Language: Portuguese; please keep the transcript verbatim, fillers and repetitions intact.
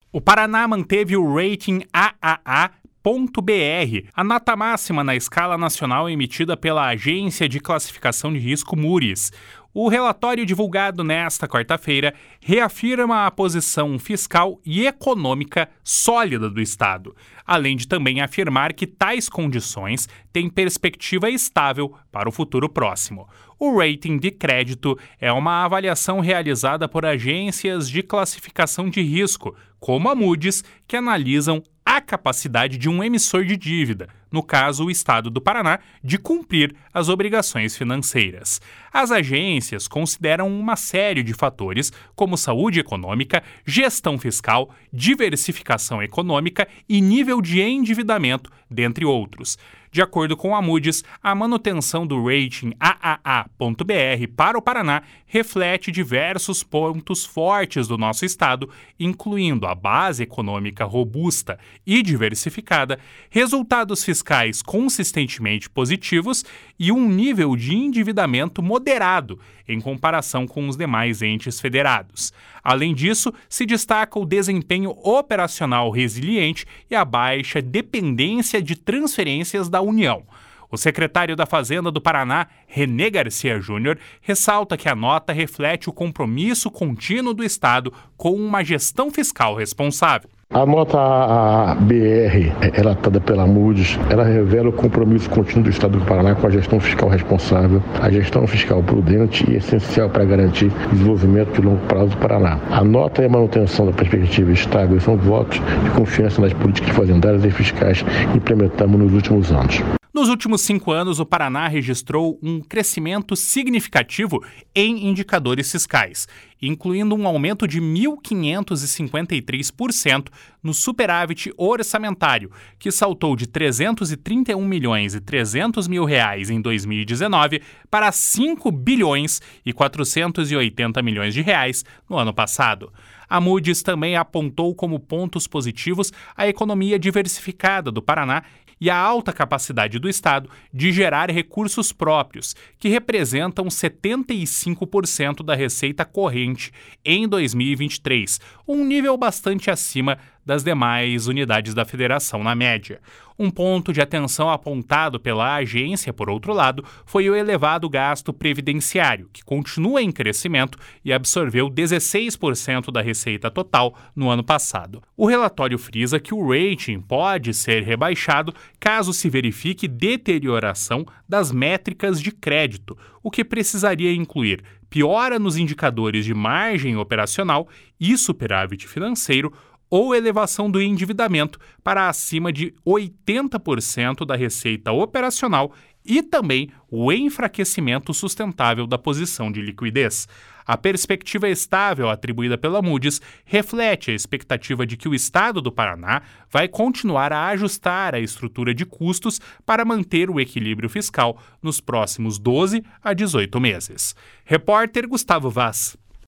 O Paraná manteve o rating A A A ponto B R, a nota máxima na escala nacional emitida pela Agência de Classificação de Risco Moody's. O relatório divulgado nesta quarta-feira reafirma a posição fiscal e econômica sólida do Estado, além de também afirmar que tais condições têm perspectiva estável para o futuro próximo. O rating de crédito é uma avaliação realizada por agências de classificação de risco, como a Moody's, que analisam a capacidade de um emissor de dívida, no caso o Estado do Paraná, de cumprir as obrigações financeiras. As agências consideram uma série de fatores, como saúde econômica, gestão fiscal, diversificação econômica e nível de endividamento, dentre outros. De acordo com a Moody's, a manutenção do rating A A A ponto B R para o Paraná reflete diversos pontos fortes do nosso estado, incluindo a base econômica robusta e diversificada, resultados fiscais consistentemente positivos e um nível de endividamento moderado em comparação com os demais entes federados. Além disso, se destaca o desempenho operacional resiliente e a baixa dependência de transferências da União. O secretário da Fazenda do Paraná, René Garcia Júnior, ressalta que a nota reflete o compromisso contínuo do Estado com uma gestão fiscal responsável. A nota A A B R, relatada pela Moody's, ela revela o compromisso contínuo do Estado do Paraná com a gestão fiscal responsável, a gestão fiscal prudente e essencial para garantir o desenvolvimento de longo prazo do Paraná. A nota e a manutenção da perspectiva estável são votos de confiança nas políticas fazendárias e fiscais que implementamos nos últimos anos. Nos últimos cinco anos, o Paraná registrou um crescimento significativo em indicadores fiscais, incluindo um aumento de mil quinhentos e cinquenta e três por cento no superávit orçamentário, que saltou de trezentos e trinta e um milhões e trezentos mil reais em dois mil e dezenove para cinco bilhões e quatrocentos e oitenta milhões de reais no ano passado. A Moody's também apontou como pontos positivos a economia diversificada do Paraná e a alta capacidade do Estado de gerar recursos próprios, que representam setenta e cinco por cento da receita corrente em dois mil e vinte e três, um nível bastante acima das demais unidades da federação na média. Um ponto de atenção apontado pela agência, por outro lado, foi o elevado gasto previdenciário, que continua em crescimento e absorveu dezesseis por cento da receita total no ano passado. O relatório frisa que o rating pode ser rebaixado caso se verifique deterioração das métricas de crédito, o que precisaria incluir piora nos indicadores de margem operacional e superávit financeiro, ou elevação do endividamento para acima de oitenta por cento da receita operacional e também o enfraquecimento sustentável da posição de liquidez. A perspectiva estável atribuída pela Moody's reflete a expectativa de que o Estado do Paraná vai continuar a ajustar a estrutura de custos para manter o equilíbrio fiscal nos próximos doze a dezoito meses. Repórter Gustavo Vaz.